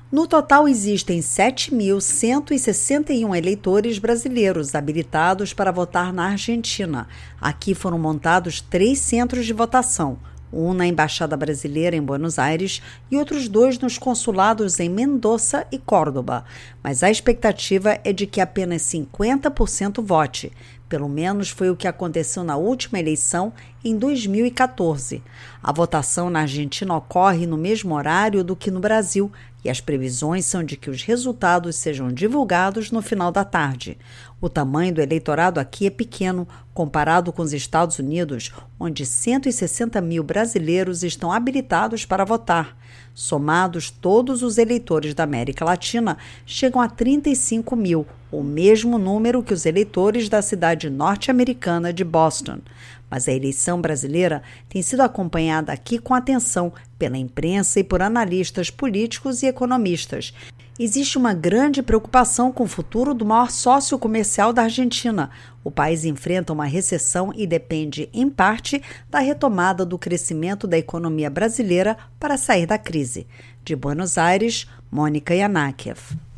No total, existem 7.161 eleitores brasileiros habilitados para votar na Argentina. Aqui foram montados 3 centros de votação, um na Embaixada Brasileira em Buenos Aires e outros 2 nos consulados em Mendoza e Córdoba. Mas a expectativa é de que apenas 50% vote. Pelo menos foi o que aconteceu na última eleição em 2014. A votação na Argentina ocorre no mesmo horário do que no Brasil e as previsões são de que os resultados sejam divulgados no final da tarde. O tamanho do eleitorado aqui é pequeno, comparado com os Estados Unidos, onde 160 mil brasileiros estão habilitados para votar. Somados, todos os eleitores da América Latina chegam a 35 mil, o mesmo número que os eleitores da cidade norte-americana de Boston. Mas a eleição brasileira tem sido acompanhada aqui com atenção pela imprensa e por analistas políticos e economistas. Existe uma grande preocupação com o futuro do maior sócio comercial da Argentina. O país enfrenta uma recessão e depende, em parte, da retomada do crescimento da economia brasileira para sair da crise. De Buenos Aires, Mônica Yanakiev.